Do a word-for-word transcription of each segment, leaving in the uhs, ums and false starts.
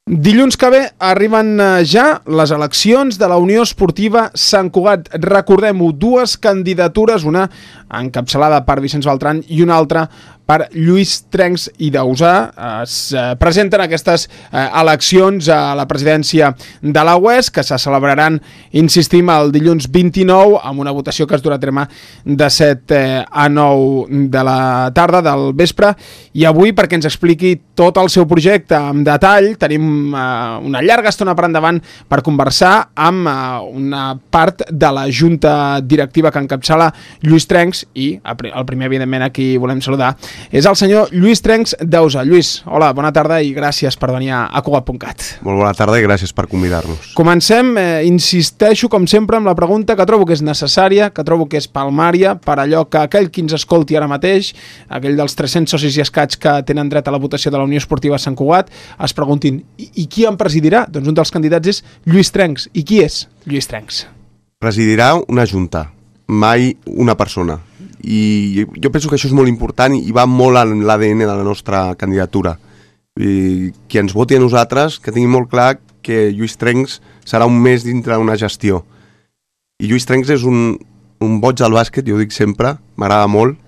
Dilluns que ve arriben ja les eleccions de la Unió Esportiva Sant Cugat. Recordem-ho, dues candidatures, una encapçalada per Vicenç Beltran i una altra per Lluís Trencs i Dausà. Es presenten aquestes eleccions a la presidència de la U E S, que se celebraran, insistim, el dilluns vint-i-nou, amb una votació que es durà a terme de set a nou de la tarda, del vespre. I avui, perquè ens expliqui tot el seu projecte en detall, tenim una llarga estona per endavant per conversar amb una part de la junta directiva que encapçala Lluís Trencs, i el primer, evidentment, a qui volem saludar és el senyor Lluís Trencs Dausà. Lluís, hola, bona tarda i gràcies per venir a Cugat punt cat. Molt bona tarda i gràcies per convidar-nos. Comencem, eh, insisteixo, com sempre, amb la pregunta que trobo que és necessària, que trobo que és palmària, per allò que aquell qui ens escolti ara mateix, aquell dels tres-cents socis i escaig que tenen dret a la votació de la Unió Esportiva Sant Cugat, es preguntin, i, i qui en presidirà? Doncs un dels candidats és Lluís Trencs. I qui és Lluís Trencs? Presidirà una junta, mai una persona. I jo penso que això és molt important i va molt en l'A D N de la nostra candidatura. I qui ens voti a nosaltres, que tingui molt clar que Lluís Trencs serà un mes dintre d'una gestió. I Lluís Trencs és un, un boig al bàsquet, jo ho dic sempre, m'agrada molt.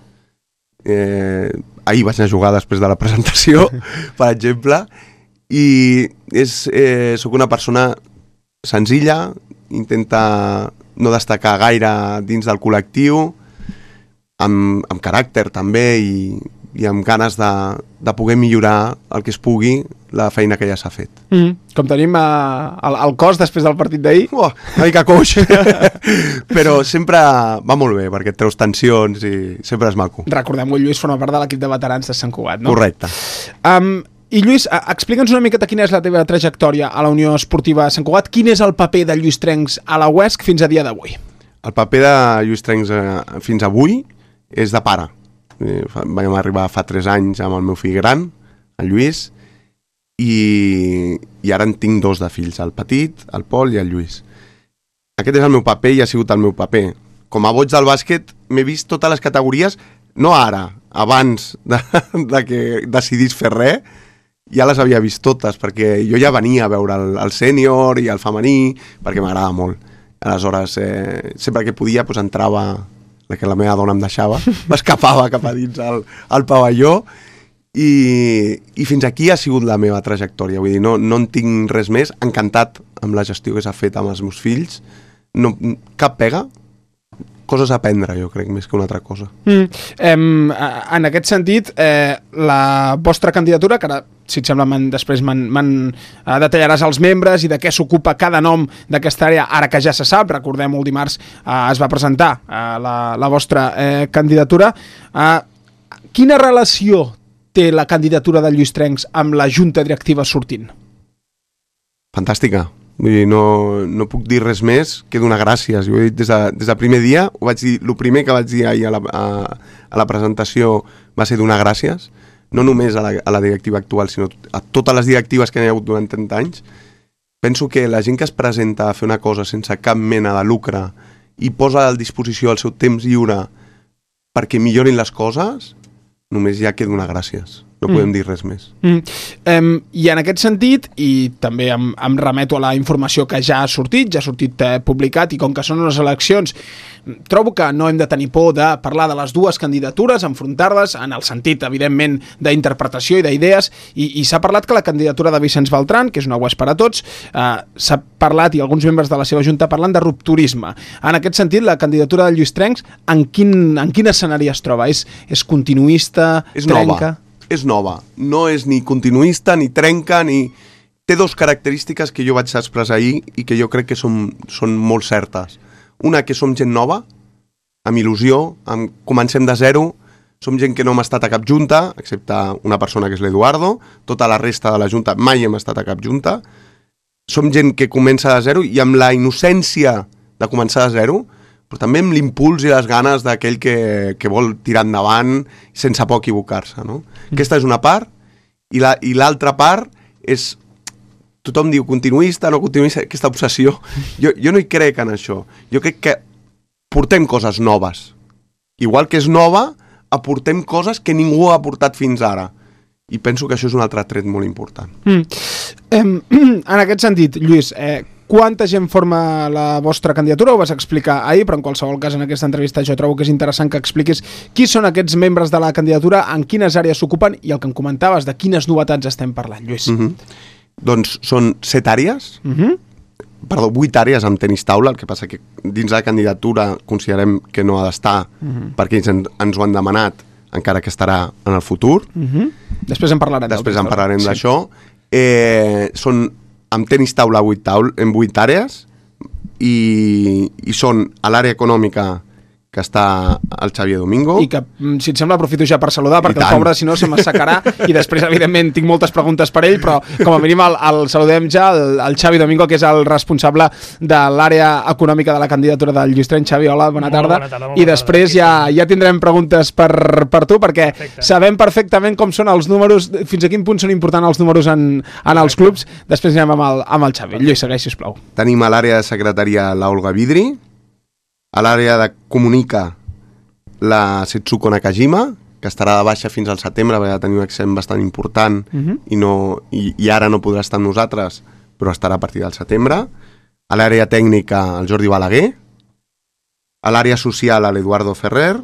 Eh, ahir vaig anar a jugar després de la presentació, per exemple, i és, eh, soc una persona senzilla, intenta no destacar gaire dins del col·lectiu, amb, amb caràcter també i, i amb ganes de, de poder millorar el que es pugui la feina que ja s'ha fet. Mm, com tenim uh, el, el cos després del partit d'ahir. Oh, una mica coix, però sempre va molt bé perquè et treus tensions i sempre és maco. Recordem-ho, Lluís forma part de l'equip de veterans de Sant Cugat, no? Correcte. Um, I Lluís, explica'ns una miqueta quina és la teva trajectòria a la Unió Esportiva Sant Cugat. Quin és el paper de Lluís Trencs a la U E S C fins a dia d'avui? El paper de Lluís Trencs eh, fins avui és de pare. Eh, vam arribar fa tres anys amb el meu fill gran, el Lluís, i, i ara en tinc dos de fills, el petit, el Pol i el Lluís. Aquest és el meu paper i ha sigut el meu paper. Com a boig del bàsquet m'he vist totes les categories, no ara, abans de, de que decidís fer res, ja les havia vist totes, perquè jo ja venia a veure el, el sènior i el femení, perquè m'agrada molt. Aleshores, eh, sempre que podia, doncs, entrava, la que la meva dona em deixava, m'escapava cap a dins al, al pavelló, i, i fins aquí ha sigut la meva trajectòria. Vull dir, no, no en tinc res més, encantat amb la gestió que s'ha fet amb els meus fills, no, cap pega, coses a aprendre, jo crec, més que una altra cosa. Mm, em, en aquest sentit, eh, la vostra candidatura, que ara, si et sembla, man, després man, man, uh, detallaràs els membres i de què s'ocupa cada nom d'aquesta àrea, ara que ja se sap, recordem, el dimarts uh, es va presentar uh, la, la vostra eh, candidatura. Uh, quina relació té la candidatura de Lluís Trencs amb la junta directiva sortint? Fantàstica. Vull dir, no, no puc dir res més que donar gràcies. Jo ho he dit des, de, des del primer dia, ho vaig dir, el primer que vaig dir ahir a la, a, a la presentació va ser donar gràcies, no només a la, a la directiva actual, sinó a totes les directives que n'hi ha hagut durant trenta anys. Penso que la gent que es presenta a fer una cosa sense cap mena de lucre i posa a disposició el seu temps lliure perquè millorin les coses, només hi ha que donar gràcies. No podem mm. dir res més. Mm. Um, I en aquest sentit, i també em, em remeto a la informació que ja ha sortit, ja ha sortit eh, publicat, i com que són unes eleccions, trobo que no hem de tenir por de parlar de les dues candidatures, enfrontar-les en el sentit, evidentment, d'interpretació i d'idees, i, i s'ha parlat que la candidatura de Vicenç Beltran, que és una U E S per a tots, eh, s'ha parlat, i alguns membres de la seva junta parlant de rupturisme. En aquest sentit, la candidatura de Lluís Trencs, en quin, en quin escenari es troba? És, és continuista? És trenca? Nova. És nova, no és ni continuista, ni trenca, ni... Té dos característiques que jo vaig expressar ahir i que jo crec que són, són molt certes. Una, que som gent nova, amb il·lusió, amb... comencem de zero, som gent que no hem estat a cap junta, excepte una persona que és l'Eduardo, tota la resta de la junta mai hem estat a cap junta, som gent que comença de zero i amb la innocència de començar de zero, però també amb l'impuls i les ganes d'aquell que, que vol tirar endavant sense por equivocar-se, no? Mm. Aquesta és una part, i la, i l'altra part és... Tothom diu continuista, no continuista, aquesta obsessió. Jo, jo no hi crec en això. Jo crec que portem coses noves. Igual que és nova, aportem coses que ningú ha aportat fins ara. I penso que això és un altre tret molt important. Mm. Eh, en aquest sentit, Lluís, eh, quanta gent forma la vostra candidatura? Ho vas explicar ahir, però en qualsevol cas en aquesta entrevista jo trobo que és interessant que expliquis qui són aquests membres de la candidatura, en quines àrees s'ocupen i el que em comentaves de quines novetats estem parlant, Lluís. Mm-hmm. Doncs són set àrees, Mm-hmm. perdó, vuit àrees amb tenis taula, el que passa que dins la candidatura considerem que no ha d'estar mm-hmm. perquè ells en, ens ho han demanat, encara que estarà en el futur. Mm-hmm. Després en parlarem. Després en parlarem sí. d'això. Eh, són amb tenis taula vuit taula, en vuit àrees i, i són a l'àrea econòmica que està el Xavier Domingo. I que, si et sembla, aprofito ja per saludar, perquè el pobre, si no, se m'assecarà, i després, evidentment, tinc moltes preguntes per ell, però com a mínim el, el saludem ja, el, el Xavi Domingo, que és el responsable de l'àrea econòmica de la candidatura del Lluís Trench. Xavi, hola, bona tarda. Bona tarda, bona I després tarda. ja, ja tindrem preguntes per, per tu, perquè Perfecte. sabem perfectament com són els números, fins a quin punt són importants els números en, en els clubs. Després anem amb el, amb el Xavi. Lluís, segueix, sisplau. Tenim a l'àrea de secretaria la Olga Vidri, a l'àrea de comunica la Setsuko Nakajima, que estarà de baixa fins al setembre, va tenir un accident bastant important uh-huh. i, no, i, i ara no podrà estar amb nosaltres, però estarà a partir del setembre. A l'àrea tècnica el Jordi Balaguer, a l'àrea social l'Eduardo Ferrer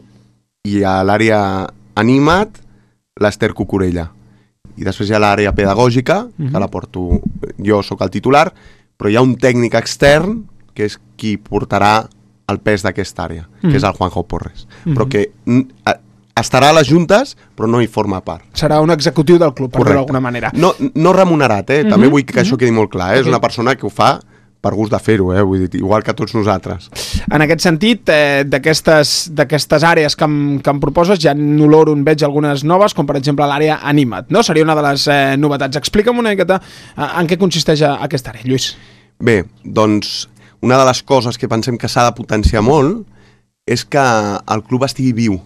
i a l'àrea animat l'Ester Cucurella. I després hi ha l'àrea pedagògica, uh-huh. que la porto, jo sóc el titular, però hi ha un tècnic extern que és qui portarà el pes d'aquesta àrea, mm. que és el Juanjo Porres, mm-hmm. però que a, estarà a les juntes, però no hi forma part. Serà un executiu del club, per dir-ho d'alguna manera. No, no remunerat, eh? Mm-hmm. També vull que mm-hmm. això quedi molt clar, eh? Okay. És una persona que ho fa per gust de fer-ho, eh? Vull dir, igual que tots nosaltres. En aquest sentit, eh, d'aquestes d'aquestes àrees que em, que em proposes, ja n'oloro on veig algunes noves, com per exemple l'àrea Animat, no? Seria una de les eh, novetats. Explica'm una miqueta eh, en què consisteix aquesta àrea, Lluís. Bé, doncs una de les coses que pensem que s'ha de potenciar molt és que el club estigui viu.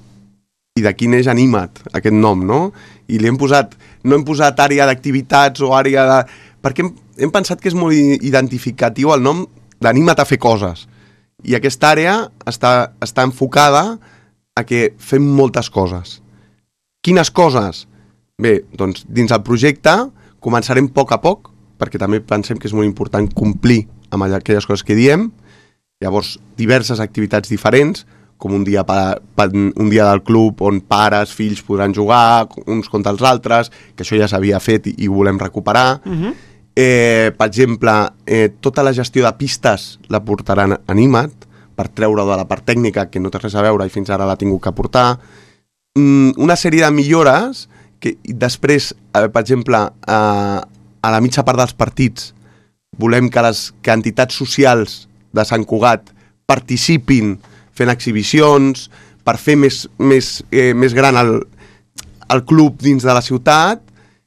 I d'aquí neix Animat, aquest nom, no? I li hem posat, no hem posat àrea d'activitats o àrea de... Perquè hem, hem pensat que és molt identificatiu el nom d'Anima't a fer coses. I aquesta àrea està, està enfocada a que fem moltes coses. Quines coses? Bé, doncs dins el projecte començarem a poc a poc, perquè també pensem que és molt important complir amb aquelles coses que diem. Llavors, diverses activitats diferents, com un dia, pa, pa, un dia del club on pares, fills podran jugar uns contra els altres, que això ja s'havia fet i, i volem recuperar. Uh-huh. eh, per exemple, eh, tota la gestió de pistes la portaran Animat, per treure de la part tècnica, que no té res a veure i fins ara l'ha tingut que portar. Mm, una sèrie de millores que després, eh, per exemple, eh, a la mitja part dels partits volem que les que entitats socials de Sant Cugat participin fent exhibicions per fer més, més, eh, més gran el, el club dins de la ciutat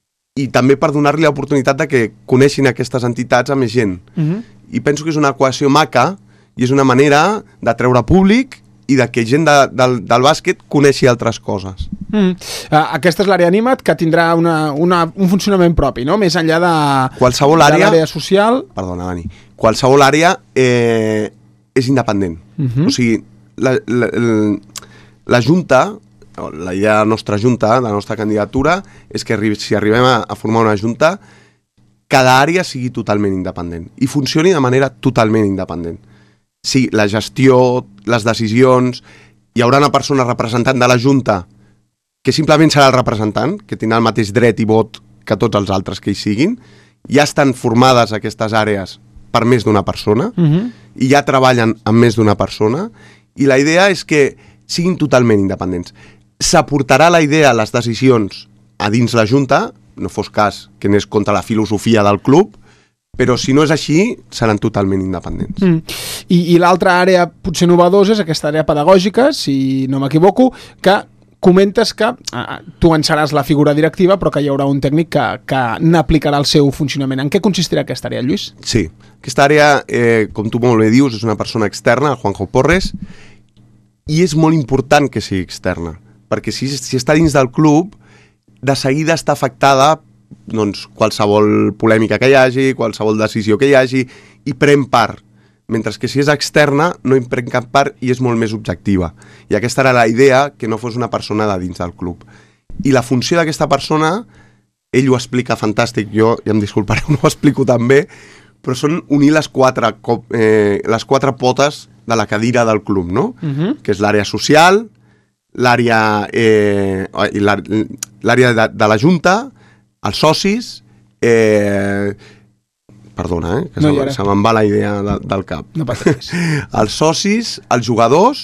i també per donar-li l'oportunitat de que coneixin aquestes entitats a més gent. Uh-huh. I penso que és una equació maca i és una manera de treure públic i de que gent de, del, del bàsquet coneixi altres coses. Mm. Uh, aquesta és l'àrea Animat, que tindrà una, una, un funcionament propi, no? Més enllà de, qualsevol àrea, de l'àrea social... Perdona, Dani. Qualsevol àrea eh, és independent. Uh-huh. O sigui, la, la, la, la Junta, la idea de la nostra Junta, de la nostra candidatura, és que arri si arribem a, a formar una Junta, cada àrea sigui totalment independent i funcioni de manera totalment independent. Sí, la gestió, les decisions, hi haurà una persona representant de la Junta que simplement serà el representant, que tindrà el mateix dret i vot que tots els altres que hi siguin. Ja estan formades aquestes àrees per més d'una persona uh-huh. i ja treballen amb més d'una persona i la idea és que siguin totalment independents. S'aportarà la idea a les decisions a dins la Junta, no fos cas que anés contra la filosofia del club, però si no és així, seran totalment independents. Mm. I, i l'altra àrea potser novedosa és aquesta àrea pedagògica, si no m'equivoco, que comentes que eh, tu en seràs la figura directiva, però que hi haurà un tècnic que, que n'aplicarà el seu funcionament. En què consistirà aquesta àrea, Lluís? Sí, aquesta àrea, eh, com tu molt bé dius, és una persona externa, el Juanjo Porres, i és molt important que sigui externa, perquè si, si està dins del club, de seguida està afectada doncs, qualsevol polèmica que hi hagi, qualsevol decisió que hi hagi, i pren part. Mentre que si és externa, no hi pren cap part i és molt més objectiva. I aquesta era la idea, que no fos una persona de dins del club. I la funció d'aquesta persona ell ho explica fantàstic, jo, ja em disculpareu, no ho explico tan bé, però són unir les quatre, eh, les quatre potes de la cadira del club, no? Uh-huh. Que és l'àrea social, l'àrea eh, l'àrea de, de la Junta, els socis, eh, perdona, eh, que no, se, se me'n va la idea de, del cap. No passa res. Els socis, els jugadors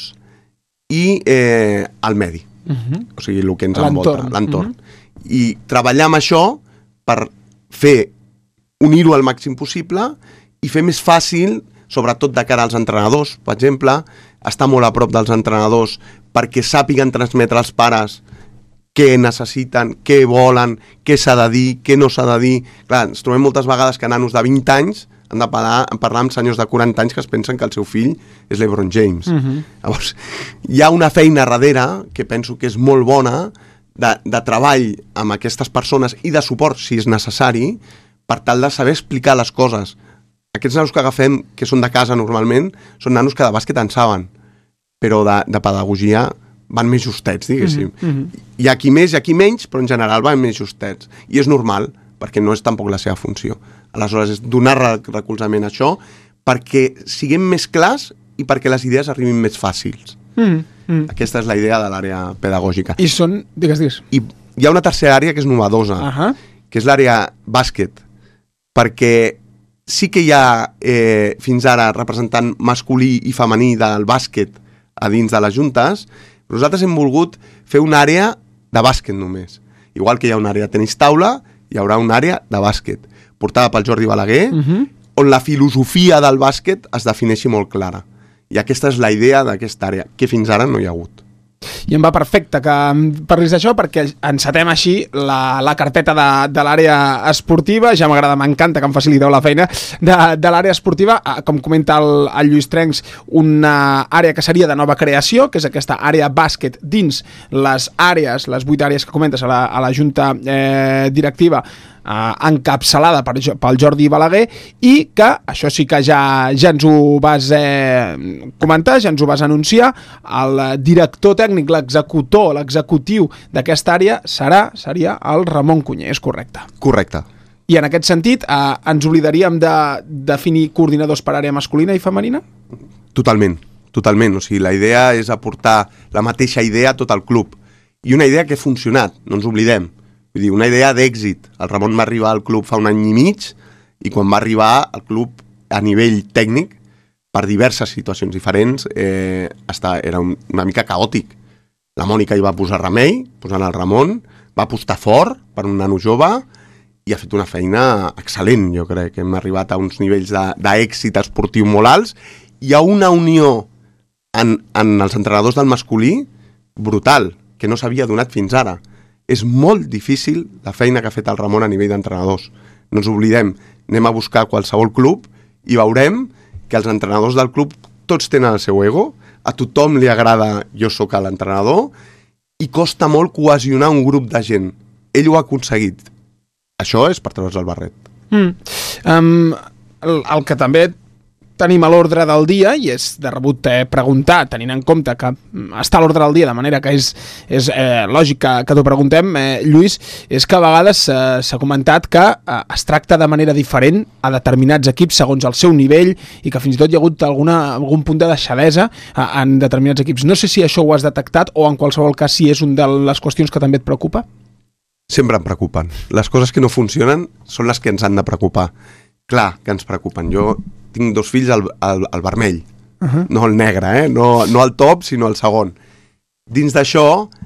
i eh, el medi. Uh-huh. O sigui, el que ens envolta, l'entorn. Uh-huh. I treballar amb això per fer, unir-ho al màxim possible i fer més fàcil, sobretot de cara als entrenadors, per exemple, estar molt a prop dels entrenadors perquè sàpiguen transmetre als pares què necessiten, què volen, què s'ha de dir, què no s'ha de dir. Clar, ens trobem moltes vegades que nanos de vint anys han de parlar, parlar amb senyors de quaranta anys que es pensen que el seu fill és l'Ebron James. Uh-huh. Llavors, hi ha una feina darrere que penso que és molt bona de, de treball amb aquestes persones i de suport, si és necessari, per tal de saber explicar les coses. Aquests nanos que agafem, que són de casa normalment, són nanos que de bàsquet en saben, però de, de pedagogia van més justets, diguéssim. Mm-hmm. Hi ha qui més, hi ha qui menys, però en general van més justets. I és normal, perquè no és tampoc la seva funció. Aleshores, és donar recolzament a això perquè siguem més clars i perquè les idees arribin més fàcils. Mm-hmm. Aquesta és la idea de l'àrea pedagògica. I són, digues, digues. I hi ha una tercera àrea que és novedosa, uh-huh. que és l'àrea bàsquet, perquè sí que hi ha eh, fins ara representant masculí i femení del bàsquet a dins de les juntes, però nosaltres hem volgut fer una àrea de bàsquet només. Igual que hi ha una àrea de tenis taula, hi haurà una àrea de bàsquet, portada pel Jordi Balaguer, uh-huh. on la filosofia del bàsquet es defineixi molt clara. I aquesta és la idea d'aquesta àrea, que fins ara no hi ha hagut. I em va perfecte que parlis d'això perquè encetem així la, la carpeta de, de l'àrea esportiva. Ja m'agrada, m'encanta que em faciliteu la feina de, de l'àrea esportiva. Com comenta el, el Lluís Trencs, una àrea que seria de nova creació, que és aquesta àrea bàsquet dins les àrees, les vuit àrees que comentes a la, a la Junta eh, Directiva, Uh, encapçalada per, pel Jordi Balaguer, i que, això sí que ja, ja ens ho vas eh, comentar, ja ens ho vas anunciar, el director tècnic, l'executor, l'executiu d'aquesta àrea serà, seria el Ramon Cunyer, és correcte? Correcte. I en aquest sentit, eh, ens oblidaríem de definir coordinadors per àrea masculina i femenina? Totalment, totalment. O sigui, la idea és aportar la mateixa idea a tot el club. I una idea que ha funcionat, no ens oblidem. Vull dir, una idea d'èxit. El Ramon va arribar al club fa un any i mig i quan va arribar al club a nivell tècnic, per diverses situacions diferents, eh, està, era un, una mica caòtic. La Mònica hi va posar remei, posant el Ramon, va apostar fort per un nano jove i ha fet una feina excel·lent, jo crec. Hem arribat a uns nivells d'èxit esportiu molt alts. Hi ha una unió en, en els entrenadors del masculí brutal, que no s'havia donat fins ara. És molt difícil la feina que ha fet el Ramon a nivell d'entrenadors. No ens oblidem, anem a buscar qualsevol club i veurem que els entrenadors del club tots tenen el seu ego, a tothom li agrada jo sóc l'entrenador i costa molt cohesionar un grup de gent. Ell ho ha aconseguit. Això és per treure's el barret. Mm. Um, el, el que també tenim a l'ordre del dia, i és de rebut eh, preguntar, tenint en compte que està a l'ordre del dia, de manera que és, és eh, lògic que, que t'ho preguntem, eh, Lluís, és que a vegades eh, s'ha comentat que eh, es tracta de manera diferent a determinats equips segons el seu nivell i que fins i tot hi ha hagut alguna, algun punt de deixadesa eh, en determinats equips. No sé si això ho has detectat o en qualsevol cas si és una de les qüestions que també et preocupa? Sempre em preocupen. Les coses que no funcionen són les que ens han de preocupar. Clar que ens preocupen. Jo tinc dos fills al, al, al vermell, uh-huh. no el negre, eh? no, no el top, sinó el segon. Dins d'això,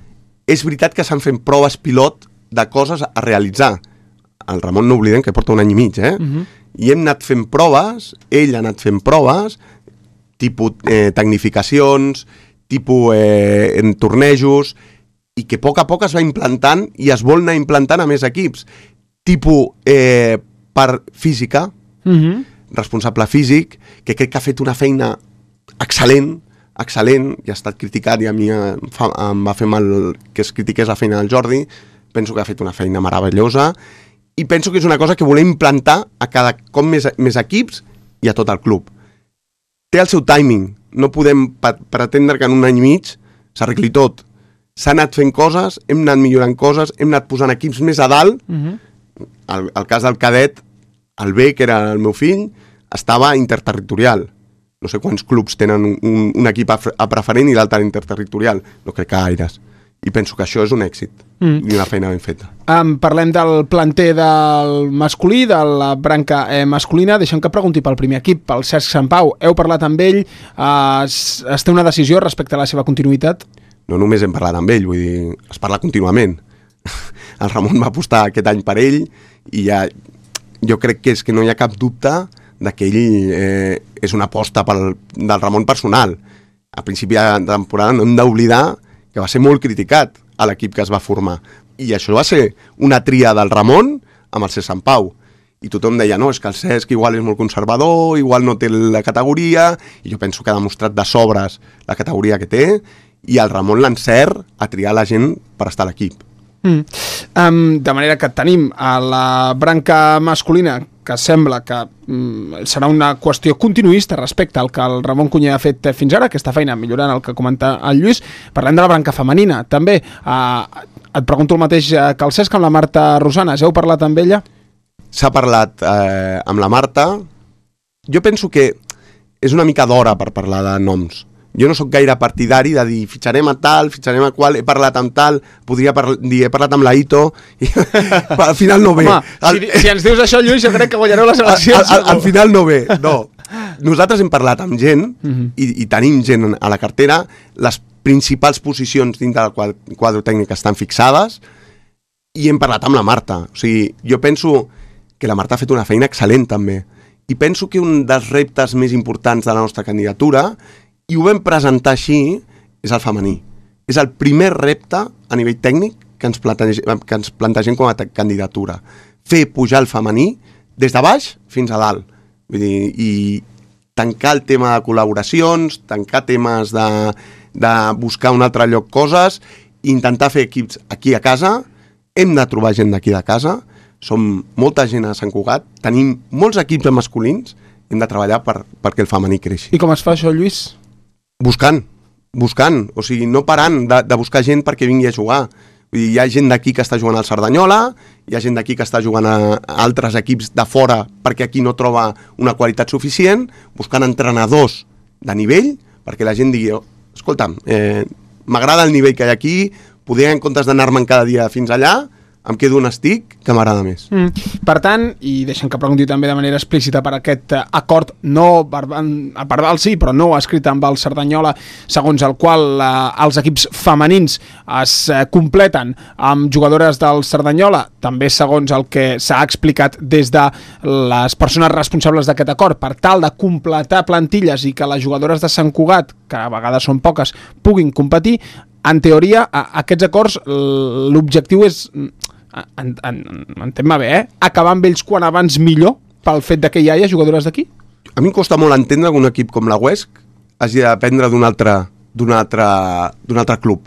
és veritat que s'han fet proves pilot de coses a realitzar. El Ramon no oblidem que porta un any i mig, eh? Uh-huh. I hem anat fent proves, ell ha anat fent proves, tipus eh, tecnificacions, tipus eh, en tornejos, i que a poc a poc es va implantant i es vol anar implantant a més equips. Tipus eh, per física, uh-huh. responsable físic, que crec que ha fet una feina excel·lent, excel·lent, i ha estat criticat, i a mi em, fa, em va fer mal que es critiqués la feina del Jordi. Penso que ha fet una feina meravellosa, i penso que és una cosa que volem implantar a cada cop més, més equips i a tot el club. Té el seu timing, no podem pretendre que en un any i mig s'arregli tot. S'ha anat fent coses, hem anat millorant coses, hem anat posant equips més a dalt, uh-huh. el, el cas del cadet, el B, que era el meu fill, estava interterritorial. No sé quants clubs tenen un, un, un equip a, a preferent i l'altre interterritorial. No crec que gaires. I penso que això és un èxit mm. i una feina ben feta. Um, parlem del planter del masculí, de la branca eh, masculina. Deixem que pregunti pel primer equip, pel Cesc Santpau. Heu parlat amb ell? Uh, es, es té una decisió respecte a la seva continuïtat? No només hem parlat amb ell, vull dir, es parla contínuament. El Ramon va apostar aquest any per ell i ja, jo crec que és que no hi ha cap dubte de que ell eh, és una aposta pel, del Ramon personal. A principi de temporada no hem d'oblidar que va ser molt criticat a l'equip que es va formar. I això va ser una tria del Ramon amb el Cesc Santpau. I tothom deia, no, és que el Cesc igual és molt conservador, igual no té la categoria, i jo penso que ha demostrat de sobres la categoria que té, i el Ramon l'encert a triar la gent per estar a l'equip. Mm. Um, de manera que tenim a la branca masculina, que sembla que mm, serà una qüestió continuista respecte al que el Ramon Cunyer ha fet fins ara, aquesta feina millorant el que comenta el Lluís. Parlem de la branca femenina, també. Uh, et pregunto el mateix que el Cesc amb la Marta Rosanes. Heu parlat amb ella? S'ha parlat eh, amb la Marta. Jo penso que és una mica d'hora per parlar de noms. Jo no sóc gaire partidari de dir fitxarem a tal, fitxarem a qual, he parlat amb tal, podria par dir he parlat amb la Ito, i al final no ve. Home, al... si, si ens dius això, Lluís, jo crec que guanyareu les eleccions. Al, al, al final no ve, no. Nosaltres hem parlat amb gent, uh-huh. i, i tenim gent a la cartera, les principals posicions dintre del quadre, quadre tècnic estan fixades, i hem parlat amb la Marta. O sigui, jo penso que la Marta ha fet una feina excel·lent també, i penso que un dels reptes més importants de la nostra candidatura, i ho vam presentar així, és el femení. És el primer repte a nivell tècnic que ens plantegem, que ens plantegem com a candidatura. Fer pujar el femení des de baix fins a dalt. Vull dir, i tancar el tema de col·laboracions, tancar temes de, de buscar un altre lloc coses, intentar fer equips aquí a casa. Hem de trobar gent d'aquí de casa. Som molta gent a Sant Cugat. Tenim molts equips masculins. Hem de treballar per, perquè el femení creixi. I com es fa això, Lluís? Buscant, buscant, o sigui, no parant de, de buscar gent perquè vingui a jugar. Vull dir, hi ha gent d'aquí que està jugant al Cerdanyola, hi ha gent d'aquí que està jugant a, a altres equips de fora perquè aquí no troba una qualitat suficient, buscant entrenadors de nivell, perquè la gent digui, oh, escolta'm, eh, m'agrada el nivell que hi ha aquí, poder en comptes d'anar-me'n cada dia fins allà, em quedo on estic, que m'agrada més. Mm. Per tant, i deixem que pregunti també de manera explícita per aquest acord, no verbal, verbal sí, però no escrit amb el Cerdanyola, segons el qual eh, els equips femenins es eh, completen amb jugadores del Cerdanyola, també segons el que s'ha explicat des de les persones responsables d'aquest acord, per tal de completar plantilles i que les jugadores de Sant Cugat, que a vegades són poques, puguin competir. En teoria, a, aquests acords, l'objectiu és, en, en, entén-me bé, eh? acabar amb ells quan abans millor, pel fet de que ja hi ha jugadores d'aquí? A mi em costa molt entendre que un equip com la Huesc hagi de dependre d'un altre, d'un altre, d'un altre club.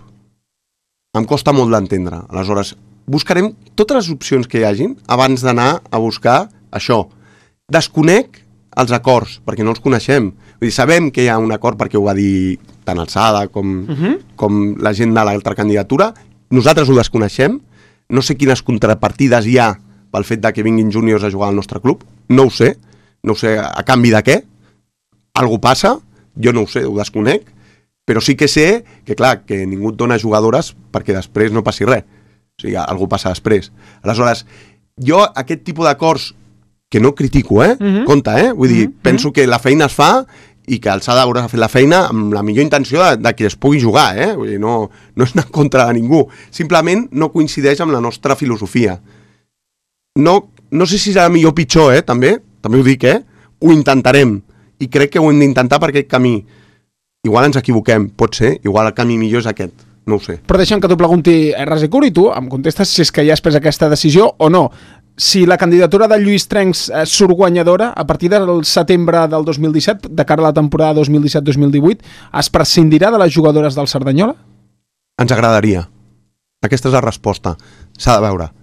Em costa molt d'entendre. Aleshores, buscarem totes les opcions que hi hagin abans d'anar a buscar això. Desconec els acords, perquè no els coneixem. Vull dir, sabem que hi ha un acord perquè ho va dir tant Alçada com, uh-huh. com la gent de l'altra candidatura. Nosaltres ho desconeixem. No sé quines contrapartides hi ha pel fet de que vinguin júniors a jugar al nostre club. No ho sé. No ho sé a canvi de què. Algú passa. Jo no ho sé, ho desconec. Però sí que sé que, clar, que ningú et dona jugadores perquè després no passi res. O sigui, algú passa després. Aleshores, jo aquest tipus d'acords que no critico, eh? Uh-huh. Compte, eh? Vull dir, uh-huh. penso que la feina es fa i que Alçada haurà fet la feina amb la millor intenció de, de que es pugui jugar, eh? Vull dir, no, no és anar en contra de ningú. Simplement no coincideix amb la nostra filosofia. No, no sé si serà millor o pitjor, eh? També, també ho dic, eh? Ho intentarem. I crec que ho hem d'intentar per aquest camí. Igual ens equivoquem, pot ser. Igual el camí millor és aquest. No ho sé. Però deixa'm que t'ho pregunti res i curt i tu em contestes si és que ja has pres aquesta decisió o no. Si la candidatura de Lluís Trencs eh, surt guanyadora, a partir del setembre del dos mil disset, de cara a la temporada dos mil disset dos mil divuit, es prescindirà de les jugadores del Cerdanyola? Ens agradaria. Aquesta és la resposta. S'ha de veure.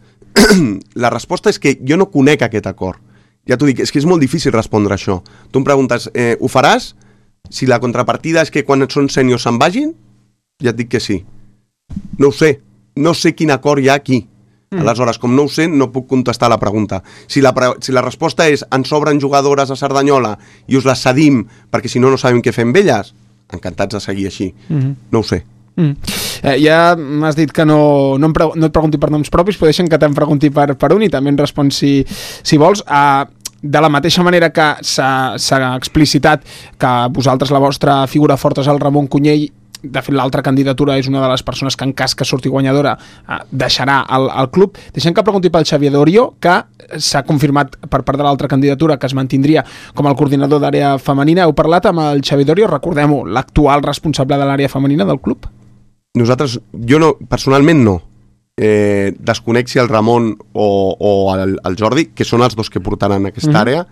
La resposta és que jo no conec aquest acord. Ja t'ho dic, és que és molt difícil respondre això. Tu em preguntes, eh, ho faràs? Si la contrapartida és que quan són sèniors se'n vagin, ja et dic que sí. No ho sé. No sé quin acord hi ha aquí. Mm. Aleshores, com no ho sé, no puc contestar la pregunta. Si la, pre si la resposta és ens sobren jugadores a Cerdanyola i us les cedim perquè si no no sabem què fer amb elles, encantats de seguir així. Mm. No ho sé. Mm. Eh, ja m'has dit que no, no, em no et pregunti per noms propis, però deixa'm que te'n pregunti per, per un i també en respons si, si vols. Uh, de la mateixa manera que s'ha explicitat que vosaltres la vostra figura forta és el Ramon Cunyell, de fet l'altra candidatura és una de les persones que en cas que surti guanyadora eh, deixarà el, el club. Deixem que pregunti pel Xavier Dorio, que s'ha confirmat per part de l'altra candidatura que es mantindria com el coordinador d'àrea femenina. Heu parlat amb el Xavier Dorio, recordem-ho, l'actual responsable de l'àrea femenina del club? Nosaltres, jo no, personalment no. Eh, desconec si el Ramon o, o el, el Jordi, que són els dos que portaran aquesta mm-hmm. àrea,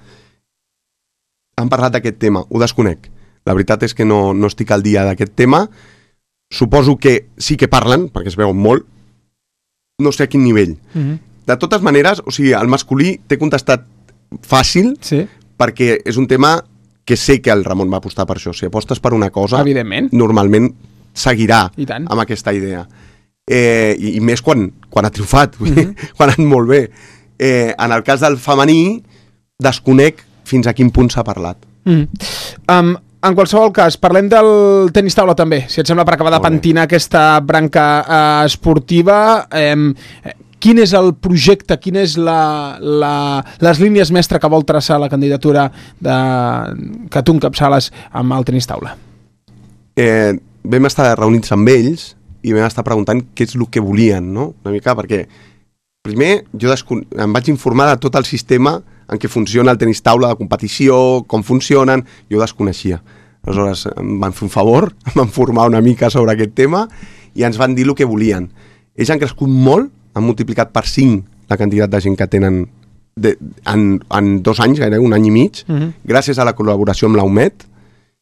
han parlat d'aquest tema. Ho desconec. La veritat és que no, no estic al dia d'aquest tema. Suposo que sí que parlen, perquè es veuen molt, no sé a quin nivell. Mm-hmm. De totes maneres, o sigui, el masculí t'he contestat fàcil, sí. perquè és un tema que sé que el Ramon va apostar per això. Si apostes per una cosa, evidentment, normalment seguirà amb aquesta idea. Eh, i, i més quan, quan ha triomfat, mm-hmm. quan ha anat molt bé. Eh, en el cas del femení, desconec fins a quin punt s'ha parlat. Mm. Um, en qualsevol cas, parlem del tenis taula també, si et sembla, per acabar de pentinar aquesta branca uh, esportiva. Um, quin és el projecte, quines és la, la, les línies mestre que vol traçar la candidatura de, que tu encapçales amb el tenis taula? Eh, vam estar reunits amb ells i vam estar preguntant què és el que volien, no? Una mica, perquè primer jo em vaig informar de tot el sistema en què funciona el tenis taula, de competició, com funcionen, jo desconeixia. Aleshores em van fer un favor, em van formar una mica sobre aquest tema i ens van dir el que volien. Ells han crescut molt, han multiplicat per cinc la quantitat de gent que tenen de, en, en dos anys, gairebé un any i mig, uh-huh. gràcies a la col·laboració amb la U M E D,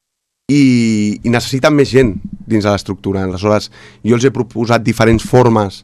i, i necessiten més gent dins de l'estructura. Aleshores, jo els he proposat diferents formes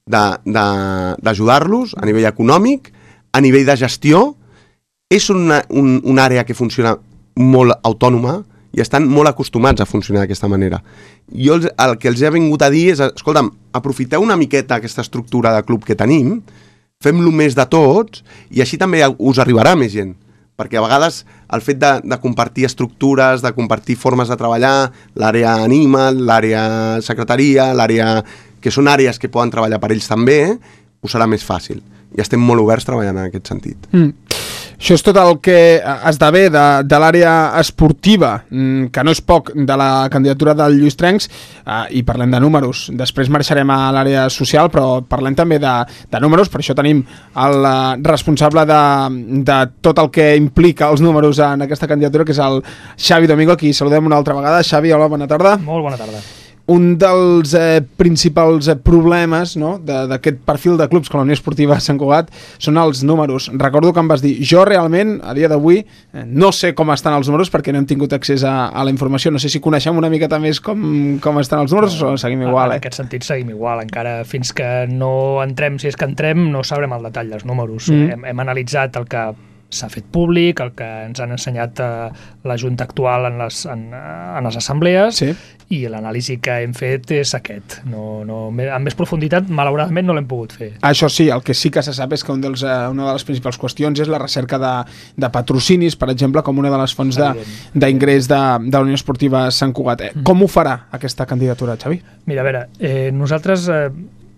d'ajudar-los a nivell econòmic, a nivell de gestió. És una, un, una àrea que funciona molt autònoma i estan molt acostumats a funcionar d'aquesta manera. Jo els, el que els he vingut a dir és, escolta'm, aprofiteu una miqueta aquesta estructura de club que tenim, fem-lo més de tots i així també us arribarà més gent. Perquè a vegades el fet de, de compartir estructures, de compartir formes de treballar, l'àrea anima, l'àrea secretaria, l'àrea que són àrees que poden treballar per ells també, us serà més fàcil. I estem molt oberts treballant en aquest sentit. Mm. Això és tot el que esdevé de, de l'àrea esportiva, que no és poc, de la candidatura del Lluís Trencs, eh, i parlem de números. Després marxarem a l'àrea social, però parlem també de, de números. Per això tenim el responsable de, de tot el que implica els números en aquesta candidatura, que és el Xavi Domingo, qui saludem una altra vegada. Xavi, hola, bona tarda. Molt bona tarda. Un dels eh, principals eh, problemes, no, d'aquest perfil de clubs com la Unió Esportiva Sant Cugat són els números. Recordo que em vas dir, jo realment, a dia d'avui, eh, no sé com estan els números perquè no hem tingut accés a, a la informació. No sé si coneixem una miqueta més com, com estan els números no, o seguim igual. En eh? aquest sentit seguim igual. Encara fins que no entrem, si és que entrem, no sabrem el detall dels números. Mm. Hem, hem analitzat el que s'ha fet públic, el que ens han ensenyat eh, la Junta actual en les, en, en les assemblees, sí. I l'anàlisi que hem fet és aquest. No, no, amb més profunditat, malauradament, no l'hem pogut fer. Això sí, el que sí que se sap és que un dels, eh, una de les principals qüestions és la recerca de, de patrocinis, per exemple, com una de les fonts d'ingrés de, de, de la Unió Esportiva Sant Cugat. Eh, mm. Com ho farà aquesta candidatura, Xavi? Mira, a veure, eh, nosaltres... Eh,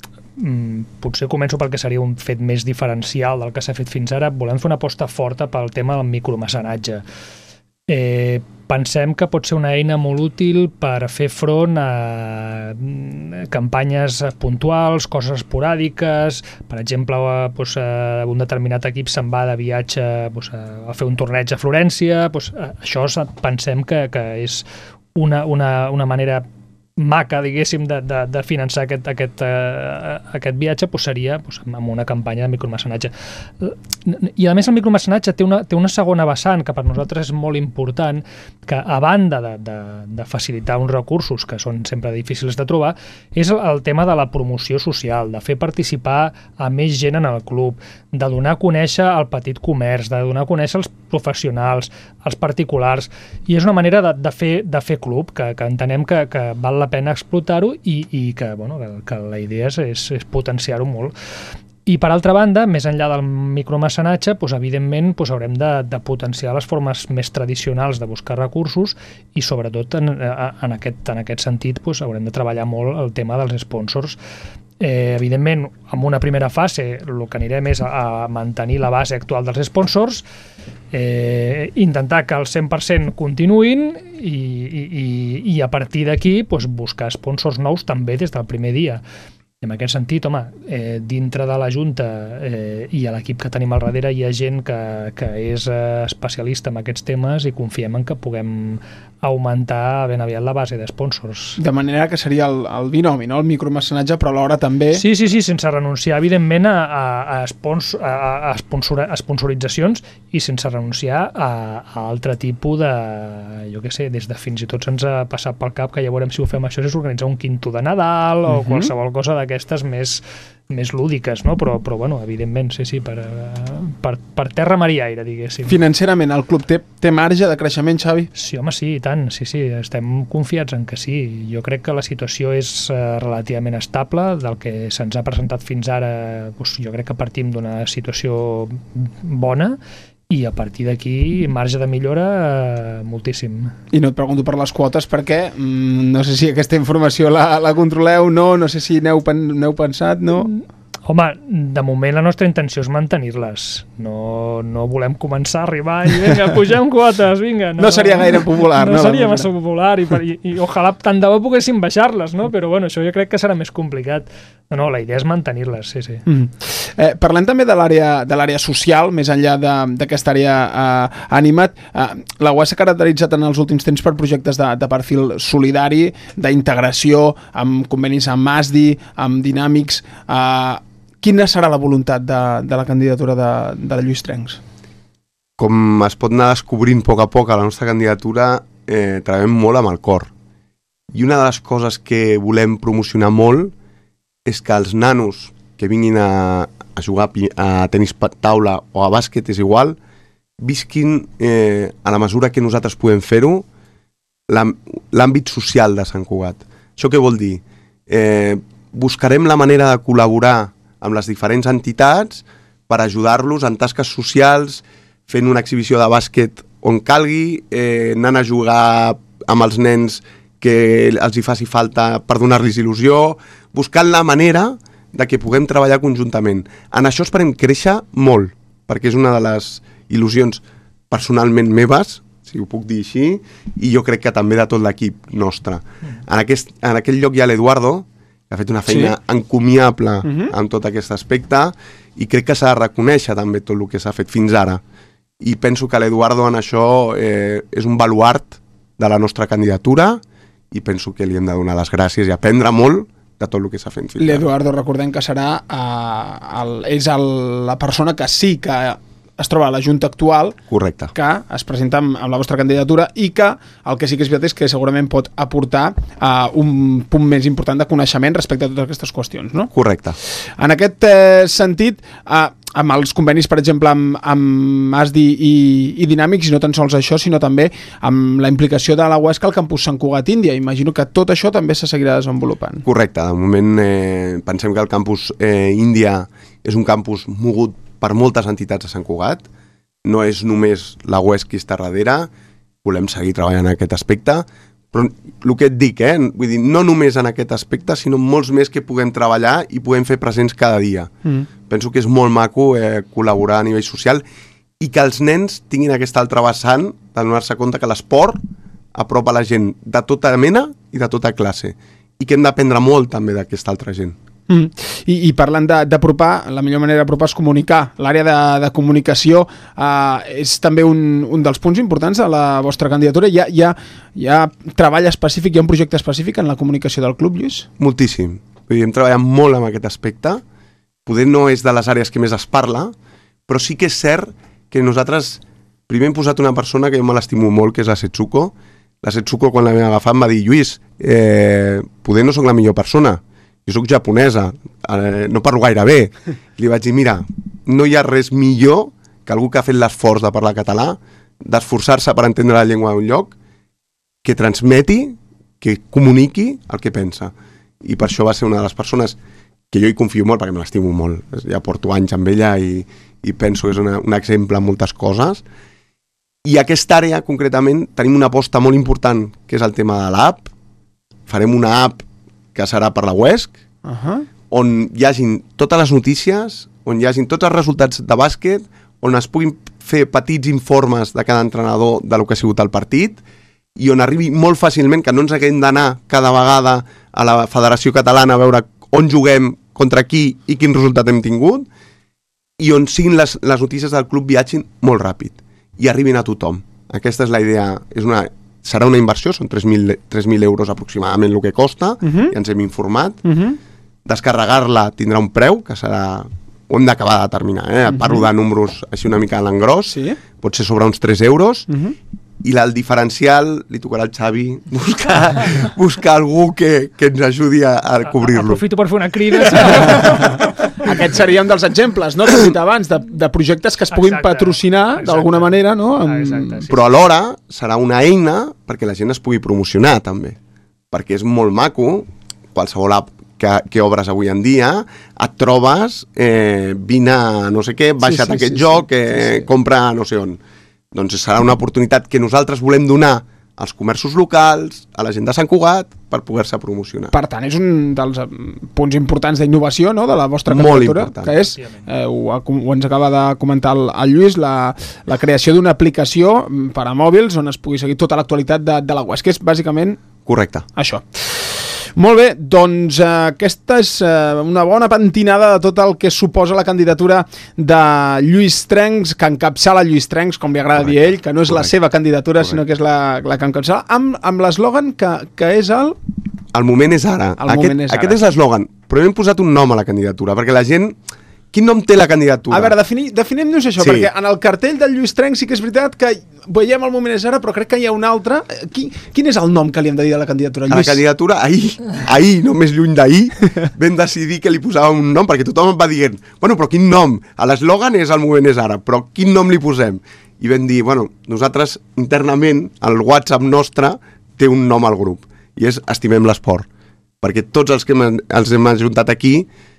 potser començo pel que seria un fet més diferencial del que s'ha fet fins ara. Volem fer una aposta forta pel tema del micromecenatge. Eh, pensem que pot ser una eina molt útil per fer front a campanyes puntuals, coses esporàdiques. Per exemple, doncs, un determinat equip se'n va de viatge doncs, a fer un torneig a Florència. Doncs, això pensem que, que és una, una, una manera maca, diguéssim, de, de, de finançar aquest, aquest, uh, aquest viatge, doncs seria doncs, amb una campanya de micromecenatge. I a més el micromecenatge té una, té una segona vessant que per nosaltres és molt important, que a banda de, de, de facilitar uns recursos que són sempre difícils de trobar, és el, el tema de la promoció social, de fer participar a més gent en el club, de donar a conèixer el petit comerç, de donar a conèixer els professionals, els particulars, i és una manera de, de, fer, de fer club, que, que entenem que, que val la pena explotar-ho i, i que, bueno, que, que la idea és, és, és potenciar-ho molt. I per altra banda, més enllà del micromecenatge, doncs, evidentment doncs, haurem de, de potenciar les formes més tradicionals de buscar recursos i sobretot en, en, aquest, en aquest sentit doncs, haurem de treballar molt el tema dels sponsors. Eh, evidentment, en una primera fase el que anirem és a, a mantenir la base actual dels sponsors, eh, intentar que el cent per cent continuïn i, i, i, i a partir d'aquí doncs, buscar sponsors nous també des del primer dia. En aquest sentit, home, eh, dintre de la Junta eh, i a l'equip que tenim al darrere hi ha gent que, que és eh, especialista en aquests temes i confiem en que puguem augmentar ben aviat la base de sponsors. De manera que seria el, el binomi, no? El micromecenatge, però alhora també... Sí, sí, sí, sense renunciar, evidentment, a, a, a, spons, a, a, sponsor, a sponsoritzacions i sense renunciar a, a altre tipus de... jo què sé, des de fins i tot se'ns ha passat pel cap que ja veurem si ho fem això, és organitzar un quinto de Nadal o uh-huh. qualsevol cosa d'aquestes més, més lúdiques, no? Però, però bueno, evidentment, sí, sí, per, per, per terra, mar i aire, diguéssim. Financerament, el club té, té marge de creixement, Xavi? Sí, home, sí, i tant, sí, sí, estem confiats en que sí. Jo crec que la situació és uh, relativament estable, del que se'ns ha presentat fins ara, doncs, jo crec que partim d'una situació bona i a partir d'aquí marge de millora eh, moltíssim. I no et pregunto per les quotes perquè mm, no sé si aquesta informació la, la controleu, no, no sé si n'heu, n'heu pensat, no? Home, de moment la nostra intenció és mantenir-les. No, no volem començar a arribar i vinga, pugem quotes, vinga. No, no seria gaire popular, no? No seria massa popular i, i, i ojalà tant de bo poguéssim baixar-les, no? Però bueno, això jo crec que serà més complicat. No, no, la idea és mantenir-les, sí, sí. Mm. Eh, parlem també de l'àrea de l'àrea social, més enllà d'aquesta àrea eh, animat. Eh, la U A S s'ha caracteritzat en els últims temps per projectes de, de perfil solidari, d'integració, amb convenis amb Masdi, amb Dinàmics. Eh, quina serà la voluntat de, de la candidatura de, de Lluís Trencs? Com es pot anar descobrint a poc a poc a la nostra candidatura, eh, treballem molt amb el cor. I una de les coses que volem promocionar molt és que els nanos que vinguin a, a jugar a tenis taula o a bàsquet, és igual, visquin, eh, a la mesura que nosaltres podem fer-ho, l'àmbit social de Sant Cugat. Això què vol dir? Eh, buscarem la manera de col·laborar amb les diferents entitats per ajudar-los en tasques socials, fent una exhibició de bàsquet on calgui, eh, anant a jugar amb els nens que els hi faci falta per donar-los il·lusió, buscant la manera de que puguem treballar conjuntament. En això esperem créixer molt, perquè és una de les il·lusions personalment meves, si ho puc dir així, i jo crec que també de tot l'equip nostre. En, aquest, en aquell lloc hi ha l'Eduardo, que ha fet una feina sí. encomiable uh-huh. en tot aquest aspecte, i crec que s'ha de reconèixer també tot el que s'ha fet fins ara. I penso que l'Eduardo en això eh, és un baluart de la nostra candidatura, i penso que li hem de donar les gràcies i aprendre molt de tot el que s'ha fet fins ara. L'Eduardo, recordem que serà eh, el, és el, la persona que sí que es troba a la Junta actual. Correcte. Que es presenta amb, amb la vostra candidatura i que el que sí que és veritat és que segurament pot aportar uh, un punt més important de coneixement respecte a totes aquestes qüestions, no? Correcte. En aquest eh, sentit, uh, amb els convenis, per exemple, amb, amb Masdi i, i Dinàmics, i no tan sols això, sinó també amb la implicació de la U A S C al campus Sant Cugat Índia. Imagino que tot això també se seguirà desenvolupant. Correcte. De moment eh, pensem que el campus eh, Índia és un campus mogut per moltes entitats de Sant Cugat. No és només la U A S C qui està darrere, volem seguir treballant en aquest aspecte, però el que et dic, eh? Vull dir, no només en aquest aspecte, sinó molts més que puguem treballar i puguem fer presents cada dia. Mm. Penso que és molt maco eh, col·laborar a nivell social i que els nens tinguin aquesta altra vessant de donar-se compte que l'esport apropa la gent de tota mena i de tota classe i que hem d'aprendre molt també d'aquesta altra gent. Mm. I, i parlant d'apropar, la millor manera d'apropar és comunicar. L'àrea de, de comunicació eh, és també un, un dels punts importants de la vostra candidatura. Hi ha, hi, ha, hi ha treball específic, hi ha un projecte específic en la comunicació del club, Lluís? Moltíssim. Vull dir, hem treballat molt amb aquest aspecte. Poder no és de les àrees que més es parla, però sí que és cert que nosaltres primer hem posat una persona que jo me l'estimo molt, que és la Setsuko. La Setsuko, quan la vam agafar, em va dir: Lluís, eh, poder no soc la millor persona, jo soc japonesa, eh, no parlo gaire bé. I li vaig dir: mira, no hi ha res millor que algú que ha fet l'esforç de parlar català, d'esforçar-se per entendre la llengua d'un lloc, que transmeti, que comuniqui el que pensa. I per això va ser una de les persones que jo hi confio molt perquè me l'estimo molt. Ja porto anys amb ella i, i penso que és una, un exemple en moltes coses. I aquesta àrea, concretament, tenim una aposta molt important, que és el tema de l'app. Farem una app que serà per la U E S C, uh-huh. on hi hagin totes les notícies, on hi hagin tots els resultats de bàsquet, on es puguin fer petits informes de cada entrenador de lo que ha sigut el partit, i on arribi molt fàcilment, que no ens haguem d'anar cada vegada a la Federació Catalana a veure on juguem, contra qui i quin resultat hem tingut, i on siguin les, les notícies del club viatgin molt ràpid i arribin a tothom. Aquesta és la idea, és una, serà una inversió, són tres mil euros aproximadament el que costa, uh-huh. ja ens hem informat. Uh-huh. Descarregar-la tindrà un preu, que serà... Ho hem d'acabar de determinar, eh? Uh-huh. Parlo de números així una mica a l'engròs, sí. Pot ser sobre uns tres euros, uh-huh. i el diferencial li tocarà al Xavi buscar, buscar algú que, que ens ajudi a, a cobrir-lo. Aprofito per fer una crida. Aquest seria un dels exemples, no?, que he dit abans, de, de projectes que es puguin exacte, patrocinar d'alguna manera, no? Amb... Exacte, sí, Però alhora serà una eina perquè la gent es pugui promocionar, també. Perquè és molt maco, qualsevol app que, que obres avui en dia, et trobes, eh, vine a no sé què, baixa't sí, sí, aquest sí, joc, sí, eh, sí, sí. compra no sé on. Doncs serà una oportunitat que nosaltres volem donar als comerços locals, a la gent de Sant Cugat, per poder-se promocionar. Per tant, és un dels punts importants d'innovació, no?, de la vostra candidatura, que és, eh, ho, ho ens acaba de comentar el, el Lluís, la, la creació d'una aplicació per a mòbils on es pugui seguir tota l'actualitat de, de la U E S C, que és bàsicament... Correcte. Això. Molt bé, doncs eh, aquesta és eh, una bona pentinada de tot el que suposa la candidatura de Lluís Trencs, que encapçala Lluís Trencs, com li agrada correcte, dir ell, que no és correcte, la seva candidatura, correcte, sinó que és la, la que encapçala, amb, amb l'eslògan que, que és el... El moment és ara. El aquest, moment és aquest ara. és l'eslògan, però hem posat un nom a la candidatura, perquè la gent... Quin nom té la candidatura? A veure, defini, definem-nos això, sí. Perquè en el cartell del Lluís Trencs sí que és veritat que veiem el moment és ara, però crec que hi ha un altre. Qui, quin és el nom que li hem de dir a la candidatura, Lluís? A la candidatura, ahir, ahir, no més lluny d'ahir, vam decidir que li posàvem un nom, perquè tothom em va dient, bueno, però quin nom? A l'eslògan és el moment és ara, però quin nom li posem? I vam dir, bueno, nosaltres internament, el WhatsApp nostre té un nom al grup, i és Estimem l'Esport, perquè tots els que hem, els hem ajuntat aquí,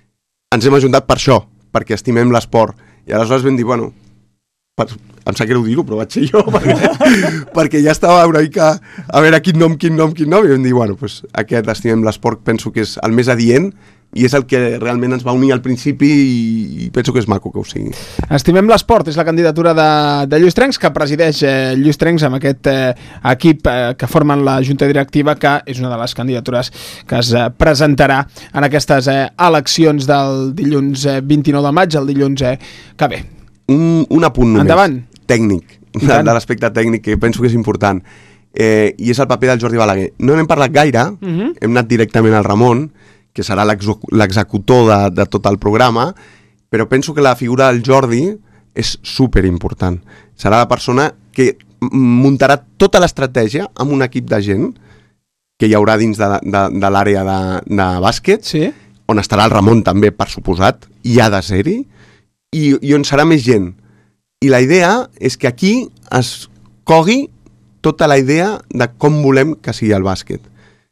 ens hem ajuntat per això, perquè estimem l'esport. I aleshores vam dir, bueno, per, em sap greu dir-ho, però vaig ser jo, perquè, perquè ja estava una mica a veure quin nom, quin nom, quin nom, i vam dir, bueno, pues, aquest estimem l'esport penso que és el més adient, i és el que realment ens va unir al principi i, i penso que és maco que ho sigui. Estimem l'esport és la candidatura de, de Lluís Trencs, que presideix eh, Lluís Trencs amb aquest eh, equip eh, que formen la Junta Directiva, que és una de les candidatures que es eh, presentarà en aquestes eh, eleccions del dilluns eh, vint-i-nou de maig, el dilluns eh, que ve. Un, un apunt només. Endavant. Tècnic, de, de l'aspecte tècnic, que penso que és important. Eh, I és el paper del Jordi Balaguer. No n'hem parlat gaire, uh-huh. hem anat directament al Ramon, que serà l'executor de, de tot el programa, però penso que la figura del Jordi és superimportant. Serà la persona que muntarà tota l'estratègia amb un equip de gent que hi haurà dins de, de, de l'àrea de, de bàsquet, sí. on estarà el Ramon també, per suposat, i ha de ser-hi, i, i on serà més gent. I la idea és que aquí es cogui tota la idea de com volem que sigui el bàsquet.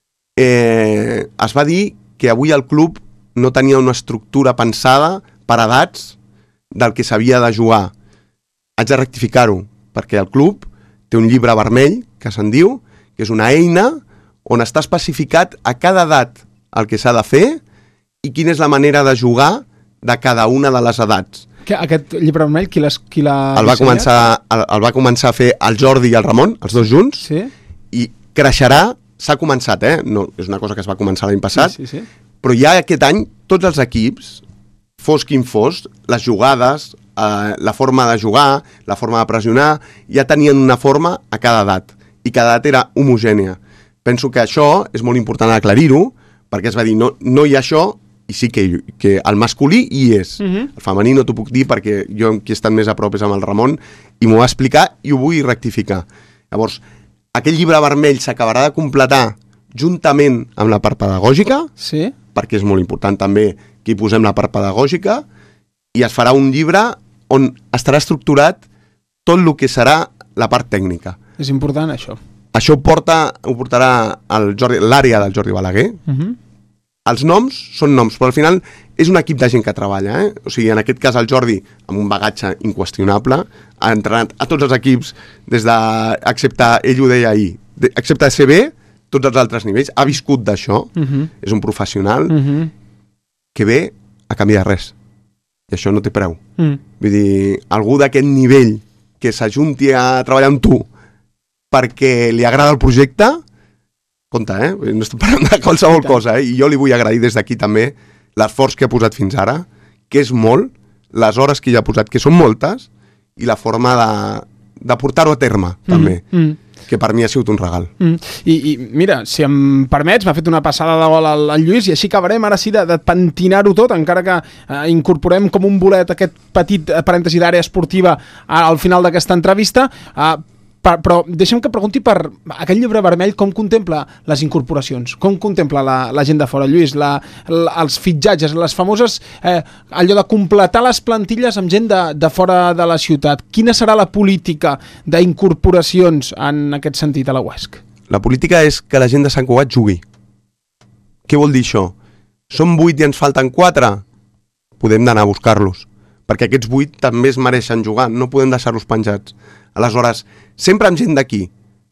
Eh, es va dir que avui el club no tenia una estructura pensada per edats del que s'havia de jugar. Haig de rectificar-ho, perquè el club té un llibre vermell, que se'n diu, que és una eina on està especificat a cada edat el que s'ha de fer i quina és la manera de jugar de cada una de les edats. Que aquest llibre vermell, qui l'ha el va començar el, el va començar a fer el Jordi i el Ramon, els dos junts, sí. I creixerà. S'ha començat, eh? No, és una cosa que es va començar l'any passat, sí, sí, sí. Però ja aquest any tots els equips, fos quin fos, les jugades, eh, la forma de jugar, la forma de pressionar, ja tenien una forma a cada edat, i cada edat era homogènia. Penso que això és molt important aclarir-ho, perquè es va dir, no, no hi ha això, i sí que, que el masculí hi és. Uh-huh. El femení no t'ho puc dir perquè jo qui he estat més a prop és amb el Ramon, i m'ho va explicar i ho vull rectificar. Llavors, aquell llibre vermell s'acabarà de completar juntament amb la part pedagògica, sí. Perquè és molt important també que hi posem la part pedagògica, i es farà un llibre on estarà estructurat tot el que serà la part tècnica. És important això. Això ho, porta, ho portarà l'àrea del Jordi Balaguer, uh-huh. els noms són noms, però al final és un equip de gent que treballa, eh? O sigui, en aquest cas el Jordi, amb un bagatge inqüestionable, ha entrenat a tots els equips, des de, excepte, ell ho deia ahir, de, excepte C B, tots els altres nivells, ha viscut d'això, uh-huh. és un professional uh-huh. que ve a canviar res. I això no té preu. Uh-huh. Vull dir, algú d'aquest nivell que s'ajunti a treballar amb tu perquè li agrada el projecte, compte, eh? No estic parlant de qualsevol cosa, eh? I jo li vull agrair des d'aquí també l'esforç que ha posat fins ara, que és molt, les hores que hi ha posat, que són moltes, i la forma de, de portar-ho a terme, també. Mm, mm. Que per mi ha sigut un regal. Mm. I, I mira, si em permets, m'ha fet una passada de gol al, al Lluís, i així acabarem ara sí de, de pentinar-ho tot, encara que eh, incorporem com un bolet aquest petit parèntesi d'àrea esportiva al final d'aquesta entrevista. Eh, per, però deixem que pregunti per aquest llibre vermell, com contempla les incorporacions, com contempla la, la gent de fora, Lluís, la, la, els fitxatges, les famoses, eh, allò de completar les plantilles amb gent de, de fora de la ciutat. Quina serà la política d'incorporacions en aquest sentit a la U E S C? La política és que la gent de Sant Cugat jugui. Què vol dir això? Som vuit i ens falten quatre? Podem d'anar a buscar-los, perquè aquests vuit també es mereixen jugar, no podem deixar-los penjats. Aleshores, sempre amb gent d'aquí,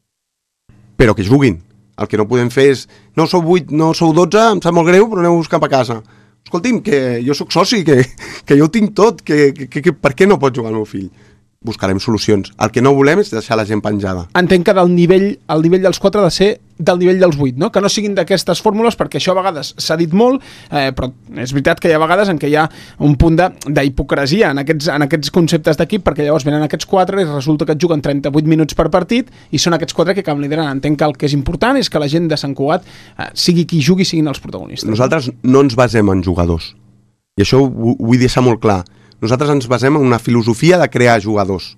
però que juguin. El que no podem fer és, no sou vuit, no sou dotze, em sap molt greu, però aneu a buscar cap a casa. Escolti'm, que jo sóc soci, que, que jo ho tinc tot, que, que, que, per què no pot jugar el meu fill? Buscarem solucions. El que no volem és deixar la gent penjada. Entenc que del nivell, el nivell dels quatre ha de ser del nivell dels vuit, no? Que no siguin d'aquestes fórmules, perquè això a vegades s'ha dit molt, eh, però és veritat que hi ha vegades en què hi ha un punt d'hipocresia en aquests, en aquests conceptes d'equip, perquè llavors venen aquests quatre i resulta que et juguen trenta-vuit minuts per partit i són aquests quatre que acaben liderant. Entenc que el que és important és que la gent de Sant Cugat eh, sigui qui jugui, siguin els protagonistes. Nosaltres no ens basem en jugadors, i això ho, ho vull deixar molt clar. Nosaltres ens basem en una filosofia de crear jugadors.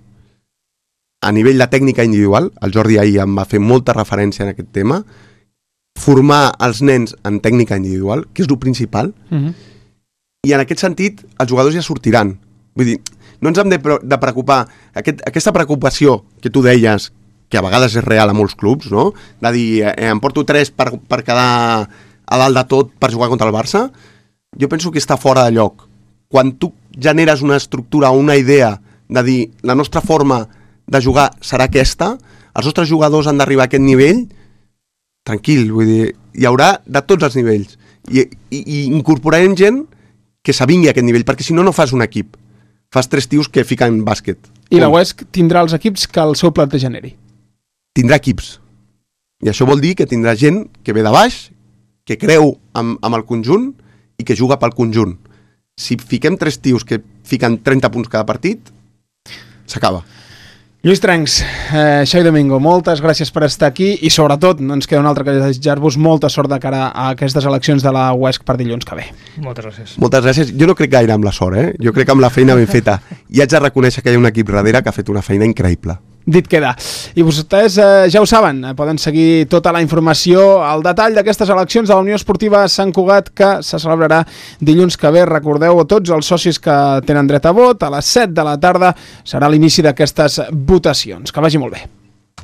A nivell de tècnica individual, el Jordi ahir em va fer molta referència en aquest tema, formar els nens en tècnica individual, que és el principal, uh-huh. i en aquest sentit els jugadors ja sortiran. Vull dir, no ens hem de, de preocupar, aquest, aquesta preocupació que tu deies, que a vegades és real a molts clubs, no? De dir, eh, em porto tres per, per quedar a dalt de tot per jugar contra el Barça, jo penso que està fora de lloc. Quan tu generes una estructura o una idea de dir la nostra forma de jugar serà aquesta, els nostres jugadors han d'arribar a aquest nivell, tranquil, vull dir, hi haurà de tots els nivells. I, i, i incorporarem gent que s'avingui a aquest nivell, perquè si no, no fas un equip. Fas tres tios que fiquen bàsquet. I la U E S C tindrà els equips que el seu plat generi. Tindrà equips. I això vol dir que tindrà gent que ve de baix, que creu amb, amb el conjunt i que juga pel conjunt. Si fiquem tres tios que fiquen trenta punts cada partit, s'acaba. Lluís Trencs, eh, Xavi Domingo, moltes gràcies per estar aquí i sobretot no ens queda un altre que desitjar-vos molta sort de cara a aquestes eleccions de la U E S C per dilluns que ve. Moltes gràcies. Moltes gràcies. Jo no crec gaire amb la sort, eh? Jo crec amb la feina ben feta. I haig de reconèixer que hi ha un equip darrere que ha fet una feina increïble. Dit queda. I vostès eh, ja ho saben, poden seguir tota la informació al detall d'aquestes eleccions de la Unió Esportiva Sant Cugat que se celebrarà dilluns que ve. Recordeu a tots els socis que tenen dret a vot, a les set de la tarda serà l'inici d'aquestes votacions. Que vagi molt bé.